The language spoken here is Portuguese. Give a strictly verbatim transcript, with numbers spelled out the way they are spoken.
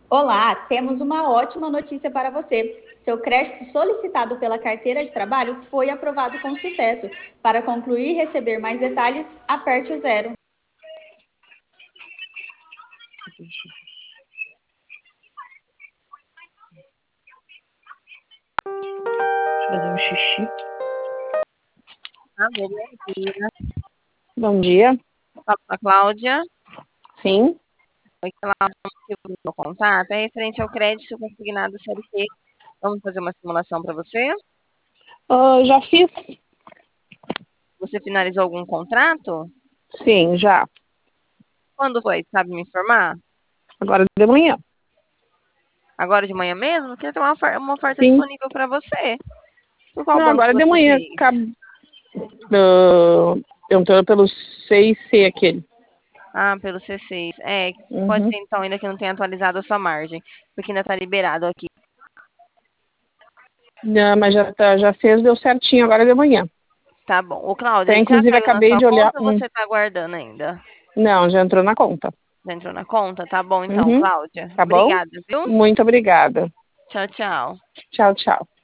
Olá, temos uma ótima notícia para você. Seu crédito solicitado pela carteira de trabalho foi aprovado com sucesso. Para concluir e receber mais detalhes, aperte o zero. Fazer um xixi. Alô, bom dia. Bom dia. Fala, com a Cláudia. Sim. Oi, Cláudia. O motivo do meu contato é referente ao crédito consignado Série C. Vamos fazer uma simulação para você? Uh, já fiz? Você finalizou algum contrato? Sim, já. Quando foi? Sabe me informar? Agora de manhã. Agora de manhã mesmo? Porque tem uma oferta, uma oferta Sim. disponível para você. Por qual Não, banco agora de você manhã. fez? Cab... Uh, entrando pelo seis C aquele. Ah, pelo C seis. É, pode Uhum. ser então ainda que não tenha atualizado a sua margem, porque ainda está liberado aqui. Não, mas já, tá, já fez, deu certinho agora de manhã. Tá bom. Ô, Cláudia, Até, ele já inclusive, caiu na acabei sua de olhar. conta ou Hum. você está aguardando ainda? Não, já entrou na conta. Já entrou na conta? Tá bom então, Uhum. Cláudia. Tá bom? Obrigada, viu? Muito obrigada. Tchau, tchau. Tchau, tchau.